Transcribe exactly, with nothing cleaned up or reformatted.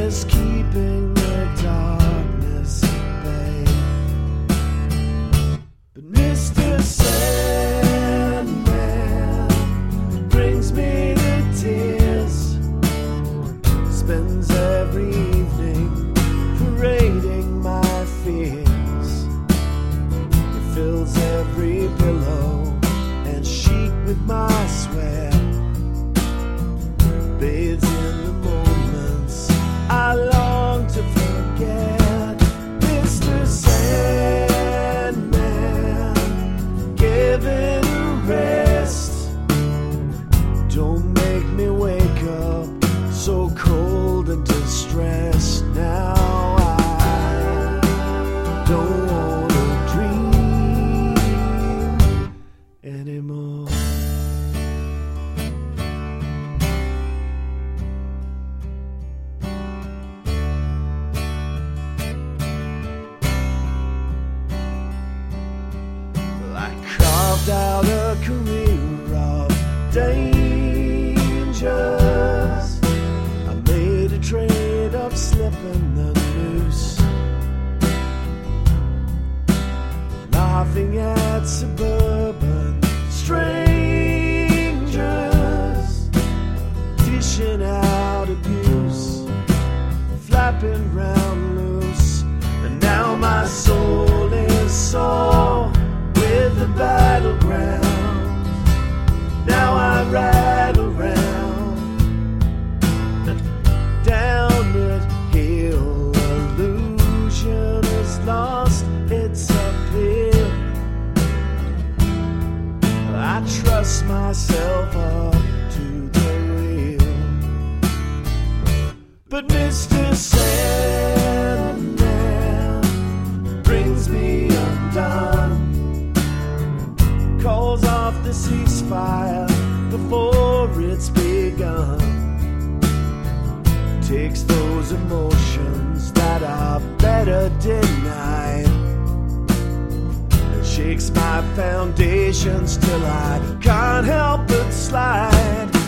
is keeping the darkness at bay. But Mister Sandman brings me to tears, spends every evening parading my fears. He fills every pillow and sheet with my sweat, bathes in the moments I long to forget. Mister Sandman, give it a rest. Don't make me wake up so cold and distressed. Now I don't wanna dream anymore. Carved out a career of dangers. I made a trade of slipping the noose, laughing at suburban strangers, dishing out abuse, flapping round loose. And now my soul is sore with the battleground. Now I ride around down it hill. Illusion is lost, it's uphill. I trust myself up to the real. But Mister Sandman brings me undone, calls off the ceasefire before it's begun, takes those emotions that are better denied, and shakes my foundations till I can't help but slide.